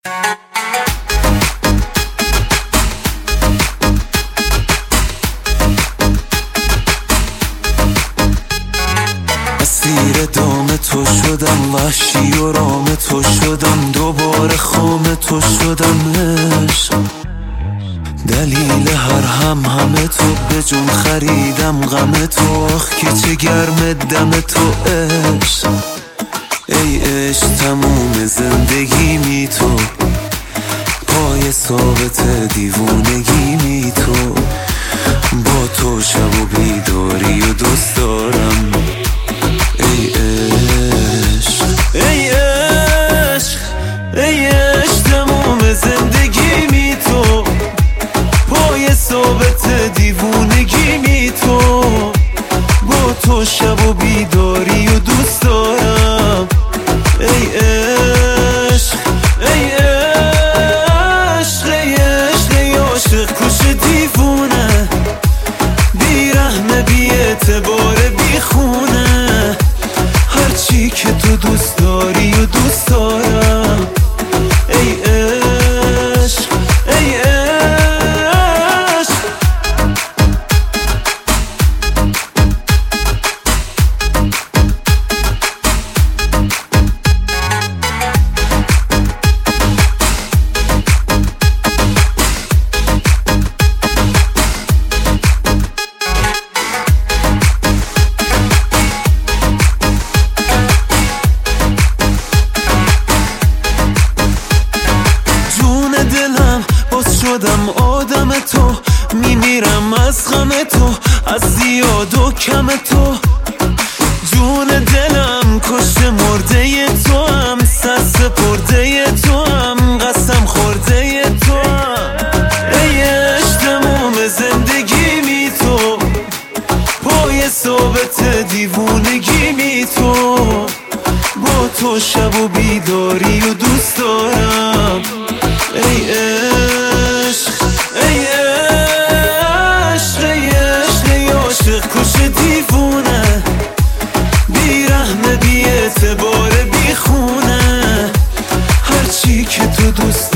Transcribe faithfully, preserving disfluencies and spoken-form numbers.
اسیر دام تو شدم، وحشی و رام تو شدم، دوباره خام تو شدم عشق. دلیل هر هم همه تو، به جون خریدم غم تو، آخ که چه گرم دم تو عشق. ای عشق تموم زندگی می تو، پای ثابت دیوونگی می تو، با تو شب و بیداری و دوست دارم. ای عشق ای عشق ای عشق تموم زندگی می تو، پای ثابت دیوونگی می تو، با تو شب و بیداری و دوست دارم. ای عشق ای عشق ای عشق ای عاشق کش دیوونه، بی رحمه بی اعتبار بی خونه، هرچی که تو دوست داری و دوست دارم. ای عشق ای عشق شدم آدم تو، میمیرم از غم تو، از زیاد و کم تو. جون دلم کشته مرده تو هم، سر سپرده تو هم، قسم خورده تو هم. ای عشق تموم زندگی می تو، پای ثابت دیوونگی می تو، با تو شب و بیداری و دوست دارم. ای عشق ای عشق ای عشق ای عاشق کش دیوونه، بی رحمه بی اعتبار بی خونه، هرچی که تو دوست